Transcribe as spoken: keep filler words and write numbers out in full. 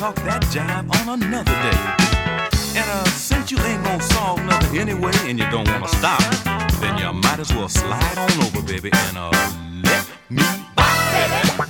talk that jive on another day. And uh, since you ain't gonna solve nothing anyway, and you don't wanna stop, then you might as well slide on over, baby, and uh, let me. Bop, baby.